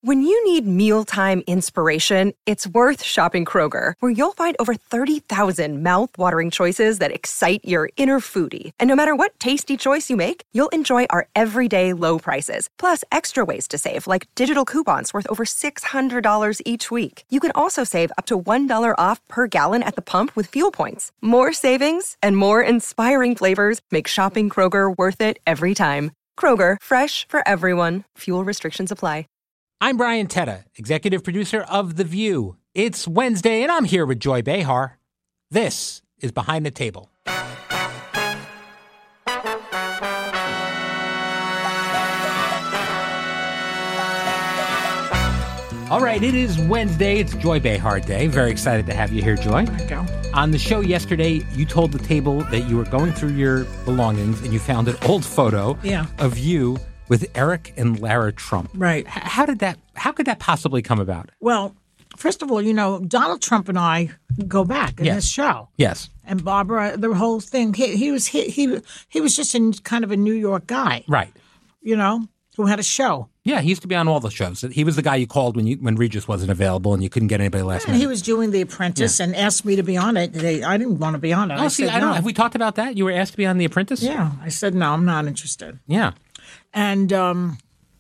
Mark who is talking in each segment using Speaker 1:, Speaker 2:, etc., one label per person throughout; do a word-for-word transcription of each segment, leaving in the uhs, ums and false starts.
Speaker 1: When you need mealtime inspiration, it's worth shopping Kroger, where you'll find over thirty thousand mouth-watering choices that excite your inner foodie. And no matter what tasty choice you make, you'll enjoy our everyday low prices, plus extra ways to save, like digital coupons worth over six hundred dollars each week. You can also save up to one dollar off per gallon at the pump with fuel points. More savings and more inspiring flavors make shopping Kroger worth it every time. Kroger, fresh for everyone. Fuel restrictions apply.
Speaker 2: I'm Brian Tetta, executive producer of The View. It's Wednesday, and I'm here with Joy Behar. This is Behind the Table. All right, it is Wednesday. It's Joy Behar Day. Very excited to have you here, Joy.
Speaker 3: Thank you.
Speaker 2: On the show yesterday, you told the table that you were going through your belongings and you found an old photo
Speaker 3: yeah.
Speaker 2: of you with Eric and Lara Trump.
Speaker 3: Right.
Speaker 2: H- how did that, how could that possibly come about?
Speaker 3: Well, first of all, you know, Donald Trump and I go back in
Speaker 2: yes.
Speaker 3: this show.
Speaker 2: Yes.
Speaker 3: And Barbara, the whole thing, he, he was he, he he was just a kind of a New York guy.
Speaker 2: Right.
Speaker 3: You know, who had a show.
Speaker 2: Yeah, he used to be on all the shows. He was the guy you called when you when Regis wasn't available and you couldn't get anybody last
Speaker 3: And
Speaker 2: minute.
Speaker 3: he was doing The Apprentice yeah. and asked me to be on it. They, I didn't want to be on it.
Speaker 2: Oh,
Speaker 3: I
Speaker 2: see,
Speaker 3: said
Speaker 2: I don't
Speaker 3: no.
Speaker 2: Have we talked about that? You were asked to be on The Apprentice?
Speaker 3: Yeah. I said, no, I'm not interested.
Speaker 2: Yeah.
Speaker 3: And um,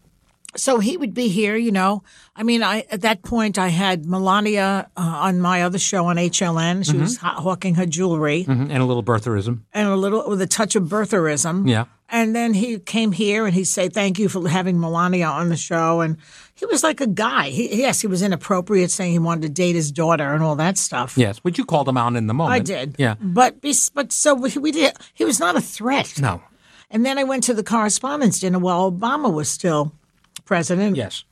Speaker 3: so he would be here, you know. I mean, I at that point, I had Melania uh, on my other show on H L N. She mm-hmm. was ha- hawking her jewelry.
Speaker 2: Mm-hmm. And a little birtherism.
Speaker 3: And a little, with a touch of birtherism.
Speaker 2: Yeah.
Speaker 3: And then he came here and he'd say, thank you for having Melania on the show. And he was like a guy. He, yes, he was inappropriate, saying he wanted to date his daughter and all that stuff.
Speaker 2: Yes, but you called him out in the moment.
Speaker 3: I did.
Speaker 2: Yeah.
Speaker 3: But, but so we, we did. He was not a threat.
Speaker 2: No.
Speaker 3: And then I went to the correspondence dinner while Obama was still president.
Speaker 2: Yes.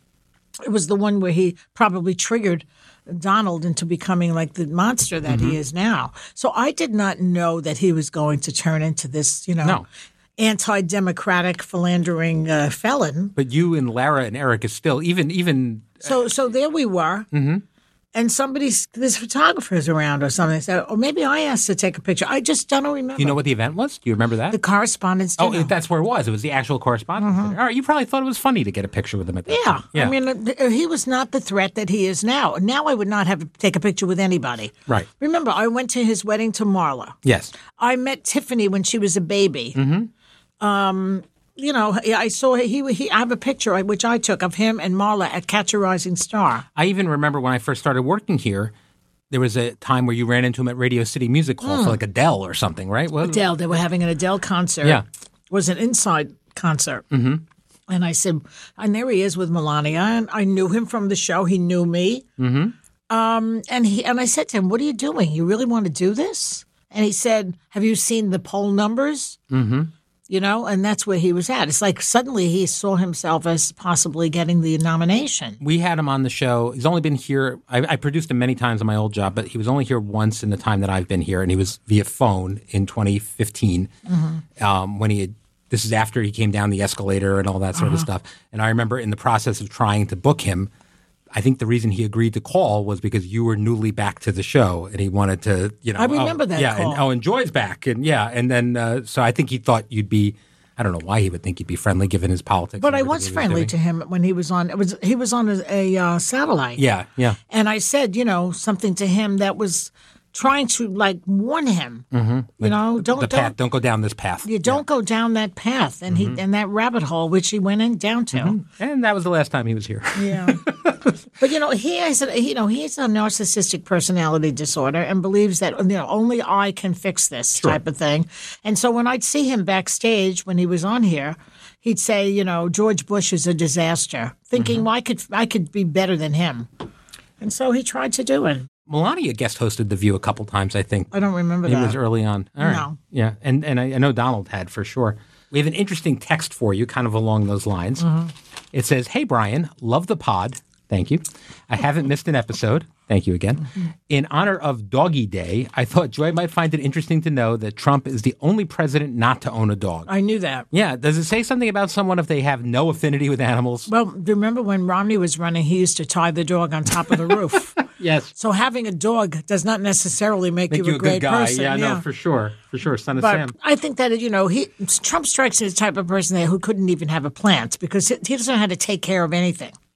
Speaker 3: It was the one where he probably triggered Donald into becoming like the monster that mm-hmm. he is now. So I did not know that he was going to turn into this, you know,
Speaker 2: no.
Speaker 3: anti-democratic, philandering uh, felon.
Speaker 2: But you and Lara and Eric is still, even... even.
Speaker 3: So so there we were.
Speaker 2: Mm-hmm.
Speaker 3: And somebody's, there's photographers around or something. So, or maybe I asked to take a picture. I just don't remember.
Speaker 2: You know what the event was? Do you remember that?
Speaker 3: The correspondence dinner.
Speaker 2: Oh, that's where it was. It was the actual correspondence
Speaker 3: mm-hmm.
Speaker 2: dinner. All right, you probably thought it was funny to get a picture with him at that
Speaker 3: yeah.
Speaker 2: time. Yeah.
Speaker 3: I mean, uh, he was not the threat that he is now. Now I would not have to take a picture with anybody.
Speaker 2: Right.
Speaker 3: Remember, I went to his wedding to Marla.
Speaker 2: Yes.
Speaker 3: I met Tiffany when she was a baby.
Speaker 2: Mm-hmm.
Speaker 3: Um, you know, I saw he, he. I have a picture which I took of him and Marla at Catch a Rising Star.
Speaker 2: I even remember when I first started working here, there was a time where you ran into him at Radio City Music Hall mm. for like Adele or something, right? Well,
Speaker 3: Adele. They were having an Adele concert.
Speaker 2: Yeah.
Speaker 3: It was an inside concert.
Speaker 2: Mm-hmm.
Speaker 3: And I said, and there he is with Melania. And I knew him from the show. He knew me.
Speaker 2: Mm-hmm.
Speaker 3: Um, and he and I said to him, what are you doing? You really want to do this? And he said, have you seen the poll numbers?
Speaker 2: Mm-hmm.
Speaker 3: You know, and that's where he was at. It's like suddenly he saw himself as possibly getting the nomination.
Speaker 2: We had him on the show. He's only been here. I, I produced him many times on my old job, but he was only here once in the time that I've been here, and he was via phone in twenty fifteen mm-hmm. um, when he had. This is after he came down the escalator and all that sort uh-huh. of stuff. And I remember in the process of trying to book him, I think the reason he agreed to call was because you were newly back to the show, and he wanted to, you know.
Speaker 3: I remember
Speaker 2: oh,
Speaker 3: that
Speaker 2: yeah,
Speaker 3: call.
Speaker 2: And, oh, and Joy's back, and yeah, and then uh, so I think he thought you'd be. I don't know why he would think you'd be friendly given his politics.
Speaker 3: But I was friendly to him when he was on. It was he was on a, a uh, satellite.
Speaker 2: Yeah, yeah.
Speaker 3: And I said, you know, something to him that was trying to like warn him.
Speaker 2: Mm-hmm.
Speaker 3: You
Speaker 2: like
Speaker 3: know, don't
Speaker 2: the
Speaker 3: don't,
Speaker 2: path, don't go down this path.
Speaker 3: You don't yeah. go down that path, and mm-hmm. he and that rabbit hole which he went in down to.
Speaker 2: Mm-hmm. And that was the last time he was here.
Speaker 3: Yeah. But you know, he has a, you know he has a narcissistic personality disorder and believes that you know only I can fix this
Speaker 2: sure.
Speaker 3: type of thing. And so when I'd see him backstage when he was on here, he'd say, you know, George Bush is a disaster, thinking, mm-hmm. well, I could I could be better than him. And so he tried to do it.
Speaker 2: Melania guest hosted The View a couple times, I think.
Speaker 3: I don't remember
Speaker 2: it
Speaker 3: that.
Speaker 2: It was early on. All right.
Speaker 3: No.
Speaker 2: Yeah, and and I, I know Donald had for sure. We have an interesting text for you, kind of along those lines.
Speaker 3: Mm-hmm.
Speaker 2: It says, "Hey Brian, love the pod. Thank you. I haven't missed an episode. Thank you again. Mm-hmm. In honor of Doggy Day, I thought Joy might find it interesting to know that Trump is the only president not to own a dog."
Speaker 3: I knew that.
Speaker 2: Yeah. Does it say something about someone if they have no affinity with animals?
Speaker 3: Well, remember when Romney was running, he used to tie the dog on top of the roof.
Speaker 2: Yes.
Speaker 3: So having a dog does not necessarily make,
Speaker 2: make
Speaker 3: you,
Speaker 2: you
Speaker 3: a,
Speaker 2: a
Speaker 3: great
Speaker 2: good guy.
Speaker 3: person.
Speaker 2: Yeah,
Speaker 3: yeah,
Speaker 2: no, for sure. For sure. Son of
Speaker 3: but
Speaker 2: Sam.
Speaker 3: I think that, you know, he Trump strikes me as the type of person there who couldn't even have a plant because he doesn't know how to take care of anything.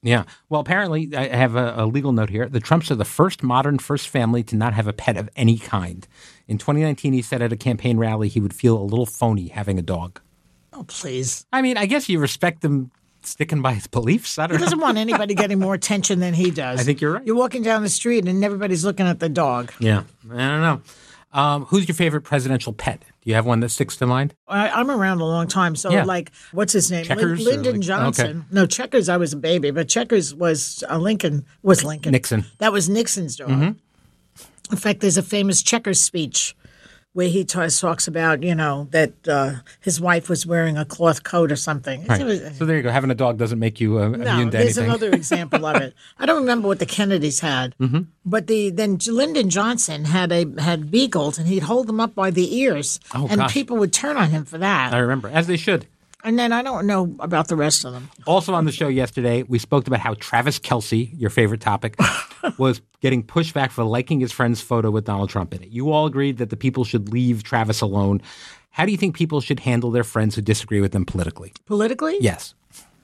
Speaker 2: Yeah. Well, apparently, I have a, a legal note here. The Trumps are the first modern first family to not have a pet of any kind. In twenty nineteen, he said at a campaign rally he would feel a little phony having a dog.
Speaker 3: Oh, please.
Speaker 2: I mean, I guess you respect him sticking by his beliefs. I don't
Speaker 3: He doesn't
Speaker 2: know.
Speaker 3: want anybody getting more attention than he does.
Speaker 2: I think you're right.
Speaker 3: You're walking down the street and everybody's looking at the dog.
Speaker 2: Yeah. I don't know. Um, who's your favorite presidential pet? Do you have one that sticks to mind?
Speaker 3: I, I'm around a long time, so
Speaker 2: Yeah.
Speaker 3: like, what's his name?
Speaker 2: Checkers or
Speaker 3: Lyndon
Speaker 2: like-
Speaker 3: Johnson.
Speaker 2: okay.
Speaker 3: No, Checkers. I was a baby, but Checkers was uh, Lincoln. Was Lincoln
Speaker 2: Nixon.
Speaker 3: That was Nixon's dog.
Speaker 2: Mm-hmm.
Speaker 3: In fact, there's a famous Checkers speech where he t- talks about, you know, that uh, his wife was wearing a cloth coat or something.
Speaker 2: Right.
Speaker 3: It was-
Speaker 2: So there you go. Having a dog doesn't make you uh,
Speaker 3: No,
Speaker 2: immune to
Speaker 3: there's
Speaker 2: anything.
Speaker 3: another example of it. I don't remember what the Kennedys had, mm-hmm. but the then Lyndon Johnson had a had beagles, and he'd hold them up by the ears,
Speaker 2: Oh,
Speaker 3: and
Speaker 2: gosh.
Speaker 3: people would turn on him for that.
Speaker 2: I remember, as they should.
Speaker 3: And then I don't know about the rest of them.
Speaker 2: Also on the show yesterday, we spoke about how Travis Kelce, your favorite topic, was getting pushback for liking his friend's photo with Donald Trump in it. You all agreed that the people should leave Travis alone. How do you think people should handle their friends who disagree with them politically?
Speaker 3: Politically?
Speaker 2: Yes.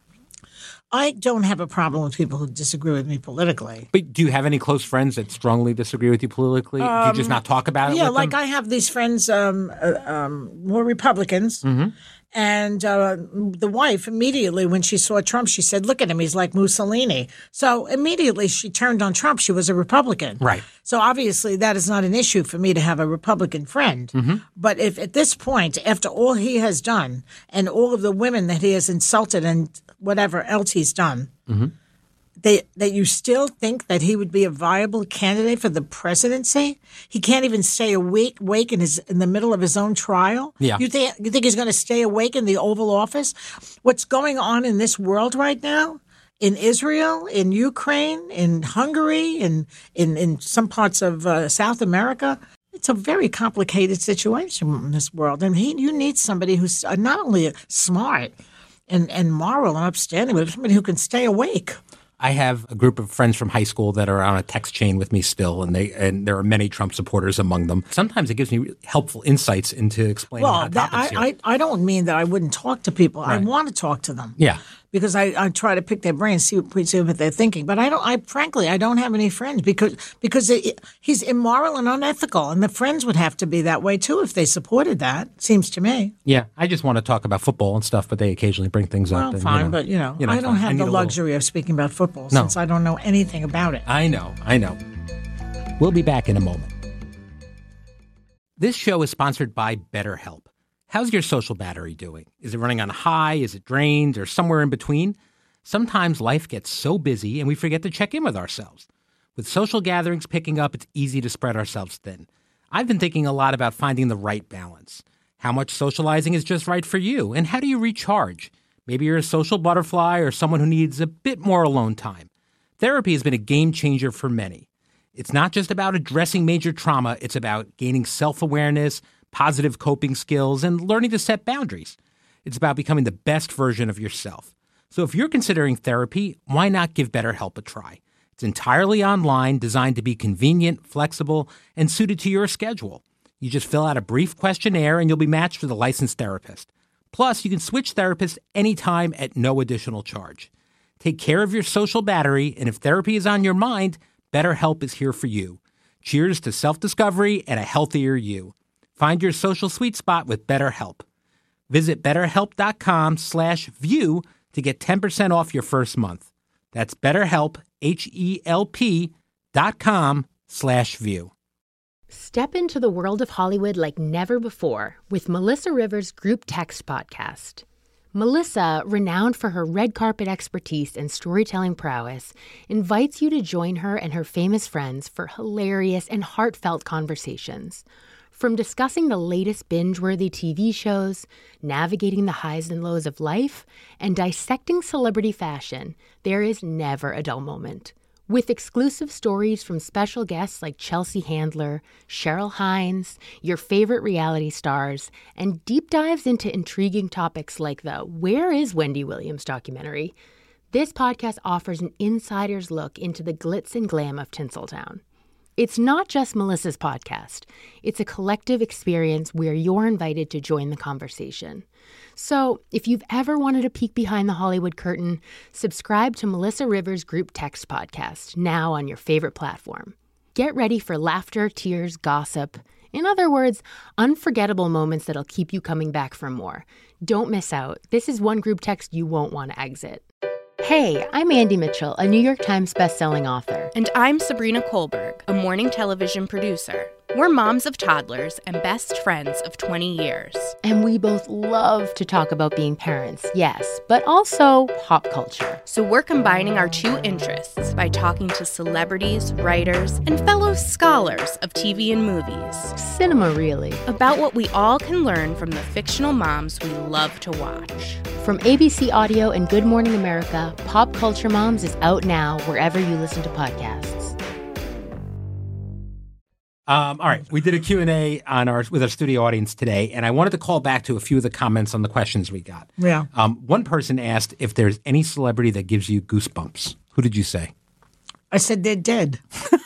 Speaker 3: I don't have a problem with people who disagree with me politically.
Speaker 2: But do you have any close friends that strongly disagree with you politically? do you just not talk about it
Speaker 3: Yeah,
Speaker 2: with
Speaker 3: like
Speaker 2: them?
Speaker 3: I have these friends um, uh, um, who are Republicans.
Speaker 2: Mm-hmm.
Speaker 3: And uh, the wife, immediately when she saw Trump, she said, look at him, he's like Mussolini. So immediately she turned on Trump. She was a Republican.
Speaker 2: Right.
Speaker 3: So obviously that is not an issue for me to have a Republican friend.
Speaker 2: Mm-hmm.
Speaker 3: But if at this point, after all he has done and all of the women that he has insulted and whatever else he's done,
Speaker 2: Mm-hmm.
Speaker 3: they, that you still think that he would be a viable candidate for the presidency? He can't even stay awake, awake in his in the middle of his own trial.
Speaker 2: Yeah.
Speaker 3: You think you think he's going to stay awake in the Oval Office? What's going on in this world right now? In Israel, in Ukraine, in Hungary, in in, in some parts of uh, South America. It's a very complicated situation in this world. And he, you need somebody who's uh, not only smart and, and moral and upstanding, but somebody who can stay awake.
Speaker 2: I have a group of friends from high school that are on a text chain with me still, and they and there are many Trump supporters among them. Sometimes it gives me helpful insights into explaining
Speaker 3: Well,
Speaker 2: hot
Speaker 3: that,
Speaker 2: topics
Speaker 3: I,
Speaker 2: here.
Speaker 3: I, I don't mean that I wouldn't talk to people. I
Speaker 2: Right.
Speaker 3: want to talk to them.
Speaker 2: Yeah.
Speaker 3: Because I, I try to pick their brains, see what, see what they're thinking. But I don't. I frankly, I don't have any friends because because it, he's immoral and unethical, and the friends would have to be that way too if they supported that. Seems to me.
Speaker 2: Yeah, I just want to talk about football and stuff, but they occasionally bring things
Speaker 3: Well,
Speaker 2: up. And,
Speaker 3: fine,
Speaker 2: you know,
Speaker 3: but you know,
Speaker 2: you know,
Speaker 3: I don't
Speaker 2: fine. I
Speaker 3: have
Speaker 2: need
Speaker 3: the
Speaker 2: a little-
Speaker 3: luxury of speaking about football
Speaker 2: No.
Speaker 3: since I don't know anything about it.
Speaker 2: I know, I know. We'll be back in a moment. This show is sponsored by BetterHelp. How's your social battery doing? Is it running on high? Is it drained? Or somewhere in between? Sometimes life gets so busy and we forget to check in with ourselves. With social gatherings picking up, it's easy to spread ourselves thin. I've been thinking a lot about finding the right balance. How much socializing is just right for you? And how do you recharge? Maybe you're a social butterfly or someone who needs a bit more alone time. Therapy has been a game changer for many. It's not just about addressing major trauma. It's about gaining self-awareness, positive coping skills, and learning to set boundaries. It's about becoming the best version of yourself. So if you're considering therapy, why not give BetterHelp a try? It's entirely online, designed to be convenient, flexible, and suited to your schedule. You just fill out a brief questionnaire and you'll be matched with a licensed therapist. Plus, you can switch therapists anytime at no additional charge. Take care of your social battery, and if therapy is on your mind, BetterHelp is here for you. Cheers to self-discovery and a healthier you. Find your social sweet spot with BetterHelp. Visit betterhelp.com slash view to get ten percent off your first month. That's BetterHelp, H-E-L-P dot com slash view.
Speaker 4: Step into the world of Hollywood like never before with Melissa Rivers' Group Text podcast. Melissa, renowned for her red carpet expertise and storytelling prowess, invites you to join her and her famous friends for hilarious and heartfelt conversations. From discussing the latest binge-worthy T V shows, navigating the highs and lows of life, and dissecting celebrity fashion, there is never a dull moment. With exclusive stories from special guests like Chelsea Handler, Cheryl Hines, your favorite reality stars, and deep dives into intriguing topics like the Where is Wendy Williams documentary, this podcast offers an insider's look into the glitz and glam of Tinseltown. It's not just Melissa's podcast. It's a collective experience where you're invited to join the conversation. So if you've ever wanted a peek behind the Hollywood curtain, subscribe to Melissa Rivers' Group Text Podcast, now on your favorite platform. Get ready for laughter, tears, gossip. In other words, unforgettable moments that'll keep you coming back for more. Don't miss out. This is one group text you won't want to exit. Hey, I'm Andy Mitchell, a New York Times bestselling author.
Speaker 5: And I'm Sabrina Kohlberg, a morning television producer. We're moms of toddlers and best friends of twenty years.
Speaker 4: And we both love to talk about being parents, yes, but also pop culture.
Speaker 5: So we're combining our two interests by talking to celebrities, writers, and fellow scholars of T V and movies.
Speaker 4: Cinema, really.
Speaker 5: About what we all can learn from the fictional moms we love to watch.
Speaker 4: From A B C Audio and Good Morning America, Pop Culture Moms is out now wherever you listen to podcasts.
Speaker 2: Um, all right, we did a Q and A on our with our studio audience today, and I wanted to call back to a few of the comments on the questions we got.
Speaker 3: Yeah.
Speaker 2: Um, one person asked if there's any celebrity that gives you goosebumps. Who did you say?
Speaker 3: I said they're dead.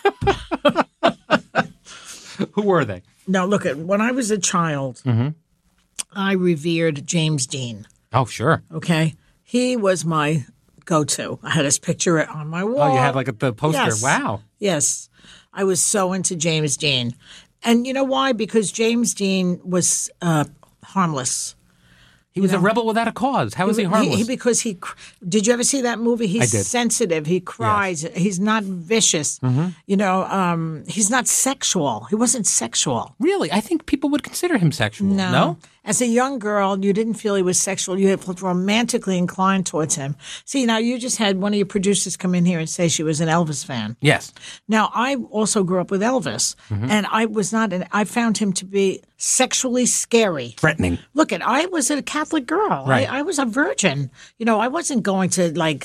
Speaker 2: Who were they?
Speaker 3: Now, look, at when I was a child,
Speaker 2: Mm-hmm.
Speaker 3: I revered James Dean.
Speaker 2: Oh, sure.
Speaker 3: Okay. He was my go-to. I had his picture on my wall.
Speaker 2: Oh, you had like a, the poster.
Speaker 3: Yes.
Speaker 2: Wow.
Speaker 3: Yes. I was so into James Dean. And you know why? Because James Dean was uh, harmless.
Speaker 2: He was
Speaker 3: You
Speaker 2: a
Speaker 3: know,
Speaker 2: rebel without a cause. How was he, harmless?
Speaker 3: He, because he did you ever see that movie? He's
Speaker 2: I did.
Speaker 3: sensitive. He cries. He's not vicious.
Speaker 2: Mm-hmm.
Speaker 3: You know, um, he's not sexual. He wasn't sexual.
Speaker 2: Really? I think people would consider him sexual.
Speaker 3: No.
Speaker 2: No?
Speaker 3: As a young girl, you didn't feel he was sexual. You felt romantically inclined towards him. See, now you just had one of your producers come in here and say she was an Elvis fan.
Speaker 2: Yes.
Speaker 3: Now, I also grew up with Elvis,
Speaker 2: Mm-hmm.
Speaker 3: and I was not an, I found him to be sexually scary.
Speaker 2: Threatening.
Speaker 3: Look, at I was a Catholic girl.
Speaker 2: Right.
Speaker 3: I, I was a virgin. You know, I wasn't going to, like,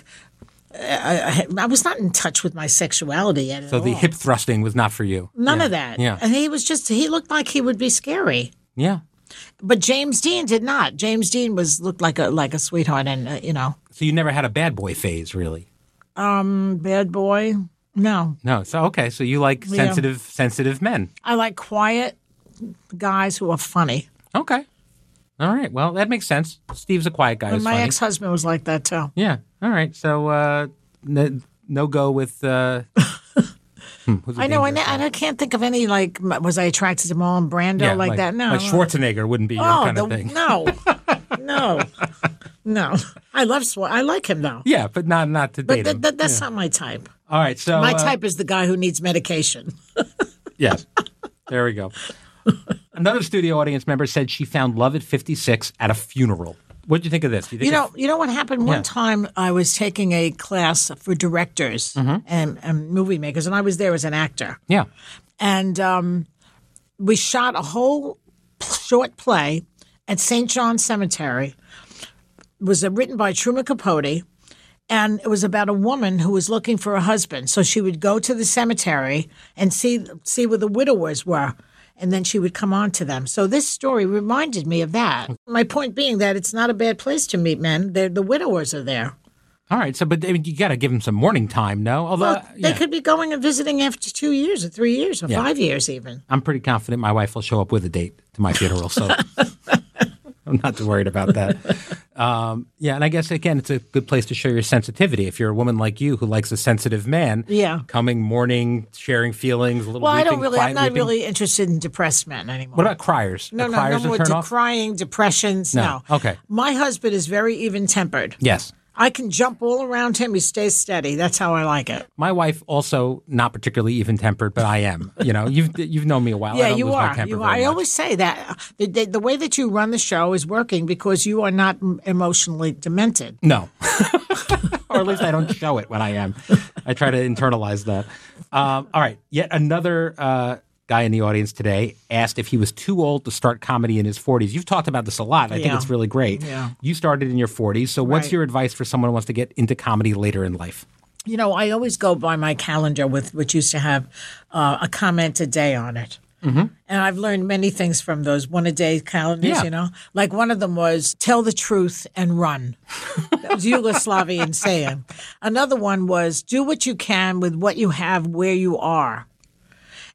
Speaker 3: I, I was not in touch with my sexuality yet at
Speaker 2: So the
Speaker 3: all.
Speaker 2: hip thrusting was not for you.
Speaker 3: None
Speaker 2: Yeah.
Speaker 3: of that.
Speaker 2: Yeah.
Speaker 3: And he was just, he looked like he would be scary.
Speaker 2: Yeah.
Speaker 3: But James Dean did not. James Dean was looked like a like a sweetheart, and uh, you know,
Speaker 2: So you never had a bad boy phase, really?
Speaker 3: um, bad boy. No,
Speaker 2: No. So, okay. So you like
Speaker 3: Yeah.
Speaker 2: sensitive, sensitive men.
Speaker 3: I like quiet guys who are funny.
Speaker 2: Okay. All right. Well, that makes sense. Steve's a quiet guy.
Speaker 3: And
Speaker 2: who's
Speaker 3: my
Speaker 2: funny.
Speaker 3: ex-husband was like that too.
Speaker 2: Yeah. All right. So uh, no, no go with. Uh, hmm, who's a
Speaker 3: I know, I,
Speaker 2: dangerous
Speaker 3: and
Speaker 2: guy?
Speaker 3: I can't think of any like. m- Was I attracted to Marlon Brando
Speaker 2: Yeah,
Speaker 3: like, that? No,
Speaker 2: Like Schwarzenegger wouldn't be your
Speaker 3: Oh,
Speaker 2: kind
Speaker 3: the,
Speaker 2: of thing.
Speaker 3: no, no, no. I love. Sw- I like him though.
Speaker 2: Yeah, but not not to
Speaker 3: But
Speaker 2: date
Speaker 3: th-
Speaker 2: him.
Speaker 3: th- that's not my type.
Speaker 2: All right. So
Speaker 3: My
Speaker 2: uh,
Speaker 3: type is the guy who needs medication.
Speaker 2: Yes. There we go. Another studio audience member said she found love at fifty-six at a funeral. What did you think of this? Do you, think
Speaker 3: You know,
Speaker 2: it's-
Speaker 3: you know what happened? One
Speaker 2: Yeah.
Speaker 3: time I was taking a class for directors
Speaker 2: Mm-hmm.
Speaker 3: and, and movie makers, and I was there as an actor.
Speaker 2: yeah.
Speaker 3: And um, we shot a whole p- short play at Saint John's Cemetery. It was uh, written by Truman Capote, and it was about a woman who was looking for a husband. So she would go to the cemetery and see see where the widowers were, and then she would come on to them. So this story reminded me of that. My point being that it's not a bad place to meet men. They're, the widowers are there.
Speaker 2: All right. So, but I mean, you got to give them some mourning time, no? Although
Speaker 3: Well, they
Speaker 2: yeah,
Speaker 3: could be going and visiting after two years or three years or
Speaker 2: Yeah.
Speaker 3: five years even.
Speaker 2: I'm pretty confident my wife will show up with a date to my funeral, so I'm not too worried about that. Um, yeah, and I guess again, it's a good place to show your sensitivity. If you're a woman like you who likes a sensitive man,
Speaker 3: Yeah.
Speaker 2: coming, mourning, sharing feelings, a little.
Speaker 3: Well, I
Speaker 2: weeping,
Speaker 3: don't really.
Speaker 2: quiet
Speaker 3: I'm not
Speaker 2: weeping.
Speaker 3: really interested in depressed men anymore.
Speaker 2: What about criers?
Speaker 3: no,
Speaker 2: Are
Speaker 3: no,
Speaker 2: criers
Speaker 3: no more
Speaker 2: a turn
Speaker 3: de-
Speaker 2: off?
Speaker 3: crying, depressions.
Speaker 2: No.
Speaker 3: No.
Speaker 2: Okay.
Speaker 3: My husband is very even tempered.
Speaker 2: Yes.
Speaker 3: I can jump all around him. He stays steady. That's how I like it.
Speaker 2: My wife also not particularly even tempered, but I am. You know, you've you've known me a while. I
Speaker 3: Yeah,
Speaker 2: don't
Speaker 3: you
Speaker 2: lose my
Speaker 3: are.
Speaker 2: temper
Speaker 3: You
Speaker 2: very
Speaker 3: are. I
Speaker 2: much.
Speaker 3: always say that the, the, the way that you run the show is working because you are not m- emotionally demented.
Speaker 2: No. Or at least I don't show it when I am. I try to internalize that. Um, all right. Yet another uh, guy in the audience today asked if he was too old to start comedy in his forties. You've talked about this a lot. I think
Speaker 3: Yeah.
Speaker 2: it's really great.
Speaker 3: Yeah.
Speaker 2: You started in your forties. So what's
Speaker 3: Right.
Speaker 2: your advice for someone who wants to get into comedy later in life?
Speaker 3: You know, I always go by my calendar, with which used to have uh, a comment a day on it. Mm-hmm. And I've learned many things from those one a day calendars,
Speaker 2: Yeah.
Speaker 3: you know. Like one of them was tell the truth and run. That was Yugoslavian saying. Another one was do what you can with what you have where you are.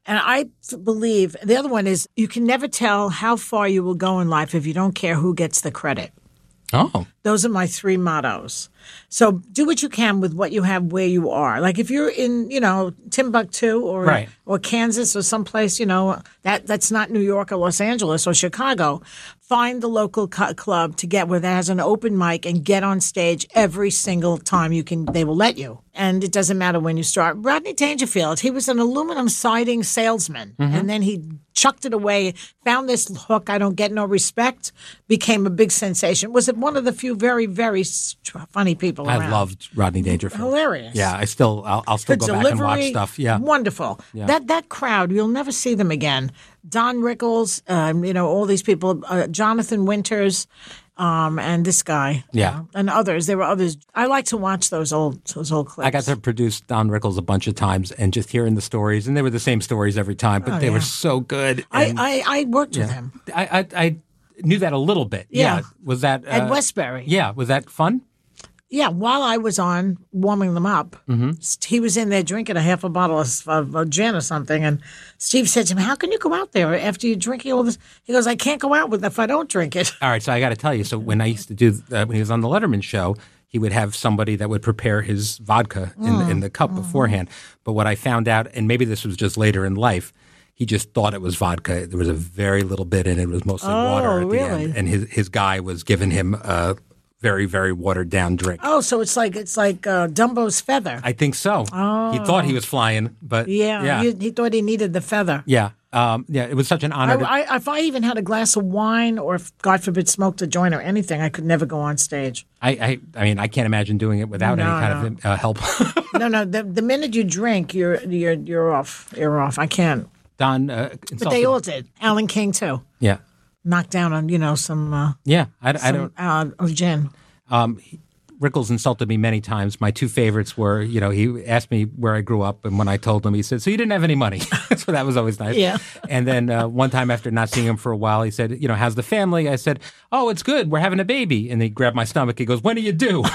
Speaker 3: And I believe the other one is you can never tell how far you will go in life if you don't care who gets the credit.
Speaker 2: Oh.
Speaker 3: Those are my three mottos. So do what you can with what you have where you are. Like if you're in, you know, Timbuktu or
Speaker 2: Right.
Speaker 3: or Kansas or someplace, you know, that that's not New York or Los Angeles or Chicago, find the local cu- club to get where that has an open mic and get on stage every single time you can. They will let you. And it doesn't matter when you start. Rodney Dangerfield, he was an aluminum siding salesman.
Speaker 2: Mm-hmm.
Speaker 3: And then he chucked it away, found this hook, I don't get no respect, became a big sensation. Was it one of the few very, very s- funny people
Speaker 2: I
Speaker 3: around?
Speaker 2: loved Rodney Dangerfield.
Speaker 3: Hilarious.
Speaker 2: Yeah, I still, I'll, I'll still
Speaker 3: Good
Speaker 2: go back and watch
Speaker 3: delivery,
Speaker 2: stuff. Yeah.
Speaker 3: Wonderful. That that crowd, you'll never see them again. Don Rickles, um, you know, all these people, uh, Jonathan Winters, um, and this guy. you
Speaker 2: Yeah.
Speaker 3: know, and others. There were others. I like to watch those old those old clips.
Speaker 2: I got to produce Don Rickles a bunch of times and just hearing the stories, and they were the same stories every time, but
Speaker 3: Oh,
Speaker 2: they
Speaker 3: yeah.
Speaker 2: were so good.
Speaker 3: I,
Speaker 2: And
Speaker 3: I, I worked with him.
Speaker 2: I, I, I knew that a little bit.
Speaker 3: Yeah.
Speaker 2: Was that
Speaker 3: At
Speaker 2: uh,
Speaker 3: Westbury.
Speaker 2: Yeah. Was that fun?
Speaker 3: Yeah, while I was on warming them up,
Speaker 2: Mm-hmm.
Speaker 3: he was in there drinking a half a bottle of, of, of gin or something, and Steve said to him, "How can you go out there after you're drinking all this?" He goes, "I can't go out with if I don't drink it."
Speaker 2: All right, so I got to tell you. So when I used to do uh, when he was on the Letterman show, he would have somebody that would prepare his vodka in,
Speaker 3: Mm.
Speaker 2: in the cup beforehand. But what I found out, and maybe this was just later in life, he just thought it was vodka. There was a very little bit in it. It was mostly water at the
Speaker 3: really?
Speaker 2: end, and his his guy was giving him a very very watered down drink.
Speaker 3: Oh, so it's like it's like uh, Dumbo's feather.
Speaker 2: I think so. He thought he was flying, but
Speaker 3: yeah,
Speaker 2: yeah,
Speaker 3: He, he thought he needed the feather.
Speaker 2: yeah, um, yeah. It was such an honor.
Speaker 3: I,
Speaker 2: to,
Speaker 3: I, if I even had a glass of wine, or if God forbid smoked a joint or anything, I could never go on stage.
Speaker 2: I, I, I mean, I can't imagine doing it without
Speaker 3: No,
Speaker 2: any kind of uh, help.
Speaker 3: No, no. The, the minute you drink, you're you're you're off. You're off. I can't.
Speaker 2: Don, uh,
Speaker 3: But they all did. Alan King too.
Speaker 2: yeah,
Speaker 3: Knocked down on you know some uh,
Speaker 2: yeah. I, I
Speaker 3: some
Speaker 2: don't.
Speaker 3: uh, of gin.
Speaker 2: Um, he- Rickles insulted me many times. My two favorites were, you know, he asked me where I grew up, and when I told him, he said, "So you didn't have any money?" So that was always nice.
Speaker 3: Yeah.
Speaker 2: And then uh, one time after not seeing him for a while, he said, "You know, how's the family?" I said, "Oh, it's good. We're having a baby." And he grabbed my stomach. He goes, "When do you do?"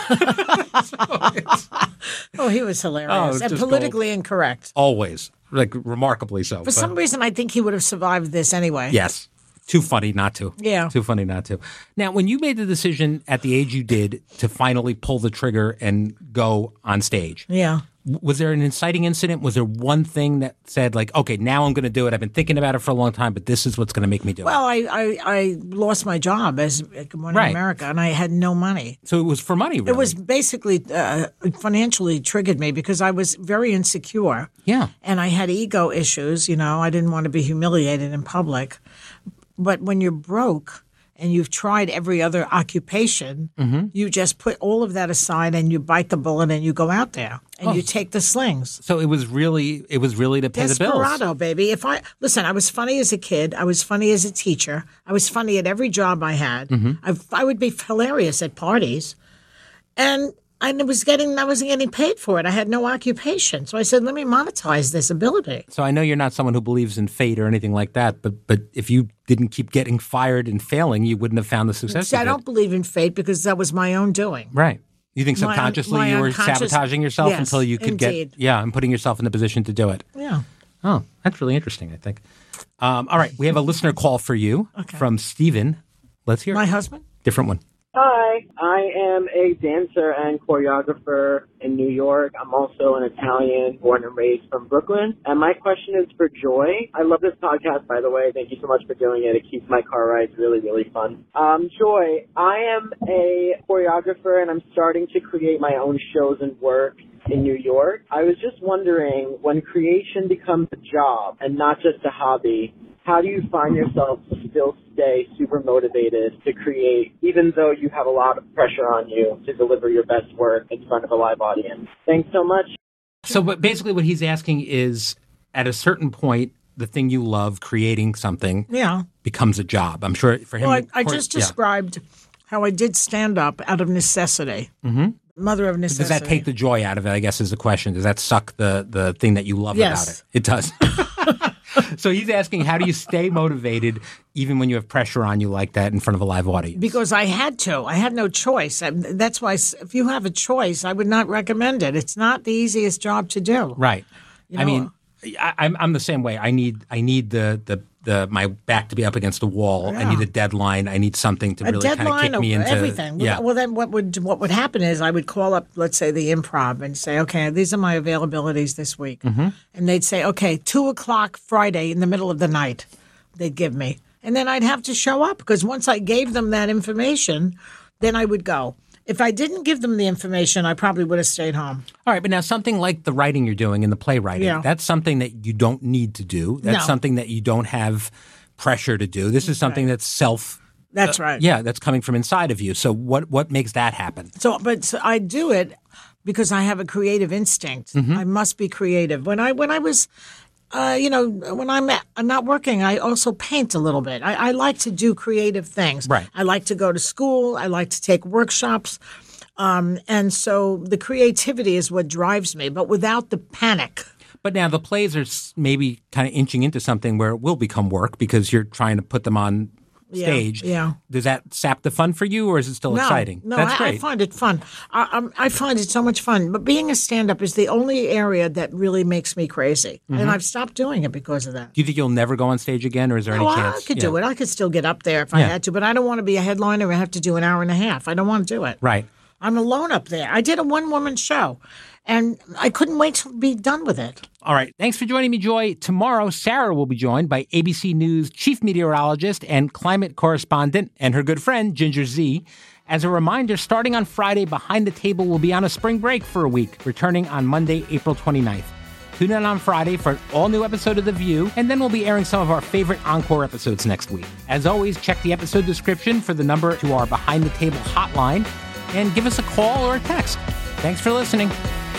Speaker 3: Oh, he was hilarious
Speaker 2: Oh, it's
Speaker 3: and
Speaker 2: just
Speaker 3: politically incorrect.
Speaker 2: Always, like remarkably so.
Speaker 3: For some reason, I think he would have survived this anyway.
Speaker 2: Yes. Too funny not to.
Speaker 3: Yeah.
Speaker 2: Too funny not to. Now, when you made the decision at the age you did to finally pull the trigger and go on stage,
Speaker 3: Yeah.
Speaker 2: w- was there an inciting incident? Was there one thing that said, like, okay, now I'm going to do it. I've been thinking about it for a long time, but this is what's going to make me do
Speaker 3: Well,
Speaker 2: it.
Speaker 3: I, I, I lost my job as at Good Morning
Speaker 2: Right.
Speaker 3: America, and I had no money.
Speaker 2: So it was for money, really.
Speaker 3: It was basically uh, financially triggered me because I was very insecure.
Speaker 2: Yeah.
Speaker 3: And I had ego issues. You know, I didn't want to be humiliated in public. But when you're broke and you've tried every other occupation,
Speaker 2: Mm-hmm.
Speaker 3: you just put all of that aside and you bite the bullet and you go out there and you take the slings.
Speaker 2: So it was really, it was really to pay the bills.
Speaker 3: Desperado, baby. If I listen, I was funny as a kid. I was funny as a teacher. I was funny at every job I had.
Speaker 2: Mm-hmm.
Speaker 3: I, I would be hilarious at parties, and I was getting, I wasn't getting paid for it. I had no occupation, so I said, "Let me monetize this ability."
Speaker 2: So I know you're not someone who believes in fate or anything like that, but but if you didn't keep getting fired and failing, you wouldn't have found the success.
Speaker 3: See,
Speaker 2: you
Speaker 3: I
Speaker 2: did.
Speaker 3: don't believe in fate because that was my own doing.
Speaker 2: Right. You think
Speaker 3: My un-
Speaker 2: subconsciously
Speaker 3: my
Speaker 2: you were
Speaker 3: unconscious-
Speaker 2: sabotaging yourself
Speaker 3: Yes,
Speaker 2: until you could
Speaker 3: indeed.
Speaker 2: get, yeah, and putting yourself in the position to do it.
Speaker 3: Yeah.
Speaker 2: Oh, that's really interesting, I think. Um, all right. We have a listener call for you from Stephen. Let's hear
Speaker 3: My
Speaker 2: it.
Speaker 3: husband?
Speaker 2: Different one.
Speaker 6: Hi, I am a dancer and choreographer in New York. I'm also an Italian, born and raised from Brooklyn. And my question is for Joy. I love this podcast, by the way. Thank you so much for doing it. It keeps my car rides really, really fun. Um, Joy, I am a choreographer and I'm starting to create my own shows and work in New York. I was just wondering, when creation becomes a job and not just a hobby, how do you find yourself to still stay super motivated to create, even though you have a lot of pressure on you to deliver your best work in front of a live audience? Thanks so much.
Speaker 2: So but basically what he's asking is, at a certain point, the thing you love, creating something,
Speaker 3: Yeah.
Speaker 2: becomes a job. I'm sure for him.
Speaker 3: Well, I, I
Speaker 2: chore-
Speaker 3: just
Speaker 2: yeah.
Speaker 3: described how I did stand up out of necessity. Mm-hmm. Mother of necessity.
Speaker 2: Does that take the joy out of it, I guess, is the question. Does that suck the, the thing that you love
Speaker 3: Yes.
Speaker 2: about it? It does. So he's asking, how do you stay motivated even when you have pressure on you like that in front of a live audience?
Speaker 3: Because I had to. I had no choice. I, that's why s- if you have a choice, I would not recommend it. It's not the easiest job to do.
Speaker 2: Right.
Speaker 3: You
Speaker 2: I
Speaker 3: know,
Speaker 2: mean, I, I'm I'm the same way. I need I need the the, the my back to be up against the wall.
Speaker 3: Yeah.
Speaker 2: I need a deadline. I need something to
Speaker 3: A
Speaker 2: really kind of
Speaker 3: deadline
Speaker 2: kick me
Speaker 3: of
Speaker 2: into
Speaker 3: everything.
Speaker 2: Yeah.
Speaker 3: Well, then what would what would happen is I would call up, let's say, the Improv and say, okay, these are my availabilities this week,
Speaker 2: Mm-hmm.
Speaker 3: and they'd say, okay, two o'clock Friday in the middle of the night, they'd give me, and then I'd have to show up because once I gave them that information, then I would go. If I didn't give them the information, I probably would have stayed home.
Speaker 2: All right, but now something like the writing you're doing and the playwriting,
Speaker 3: Yeah.
Speaker 2: that's something that you don't need to do. That's
Speaker 3: No.
Speaker 2: something that you don't have pressure to do. This is something that's self.
Speaker 3: That's
Speaker 2: uh,
Speaker 3: right.
Speaker 2: Yeah, that's coming from inside of you. So what what makes that happen?
Speaker 3: So, but so I do it because I have a creative instinct.
Speaker 2: Mm-hmm.
Speaker 3: I must be creative. When I when I was, uh, you know, when I'm, I'm not working, I also paint a little bit. I, I like to do creative things.
Speaker 2: Right.
Speaker 3: I like to go to school. I like to take workshops. Um, and so the creativity is what drives me, but without the panic.
Speaker 2: But now the plays are s- maybe kind of inching into something where it will become work because you're trying to put them on
Speaker 3: Yeah,
Speaker 2: stage.
Speaker 3: yeah.
Speaker 2: Does that sap the fun for you, or is it still
Speaker 3: No,
Speaker 2: exciting?
Speaker 3: No,
Speaker 2: That's
Speaker 3: I,
Speaker 2: great.
Speaker 3: I find it fun. I, I'm- I find it so much fun. But being a stand-up is the only area that really makes me crazy.
Speaker 2: Mm-hmm.
Speaker 3: And I've stopped doing it because of that.
Speaker 2: Do you think you'll never go on stage again, or is there any
Speaker 3: Oh,
Speaker 2: chance?
Speaker 3: I could
Speaker 2: Yeah.
Speaker 3: do it. I could still get up there if I
Speaker 2: Yeah.
Speaker 3: had to, but I don't want to be a headliner and have to do an hour and a half. I don't want to do it.
Speaker 2: Right.
Speaker 3: I'm alone up there. I did a one-woman show, and I couldn't wait to be done with it.
Speaker 2: All right. Thanks for joining me, Joy. Tomorrow, Sarah will be joined by A B C News chief meteorologist and climate correspondent and her good friend, Ginger Z. As a reminder, starting on Friday, Behind the Table will be on a spring break for a week, returning on Monday, April twenty-ninth. Tune in on Friday for an all-new episode of The View, and then we'll be airing some of our favorite encore episodes next week. As always, check the episode description for the number to our Behind the Table hotline, and give us a call or a text. Thanks for listening.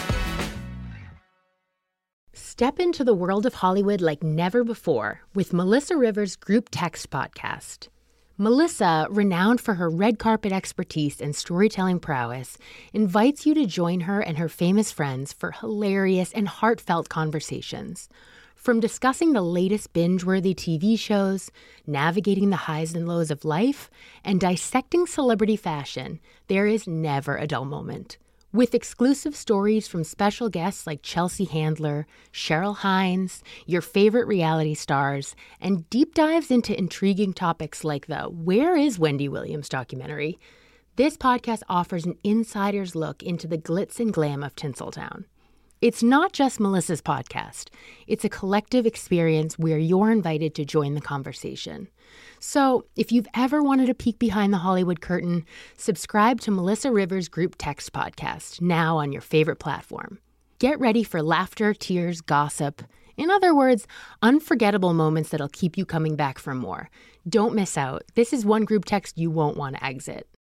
Speaker 4: Step into the world of Hollywood like never before with Melissa Rivers' Group Text podcast. Melissa, renowned for her red carpet expertise and storytelling prowess, invites you to join her and her famous friends for hilarious and heartfelt conversations. From discussing the latest binge-worthy T V shows, navigating the highs and lows of life, and dissecting celebrity fashion, there is never a dull moment. With exclusive stories from special guests like Chelsea Handler, Cheryl Hines, your favorite reality stars, and deep dives into intriguing topics like the Where is Wendy Williams documentary, this podcast offers an insider's look into the glitz and glam of Tinseltown. It's not just Melissa's podcast. It's a collective experience where you're invited to join the conversation. So if you've ever wanted a peek behind the Hollywood curtain, subscribe to Melissa Rivers' Group Text podcast, now on your favorite platform. Get ready for laughter, tears, gossip. In other words, unforgettable moments that'll keep you coming back for more. Don't miss out. This is one group text you won't want to exit.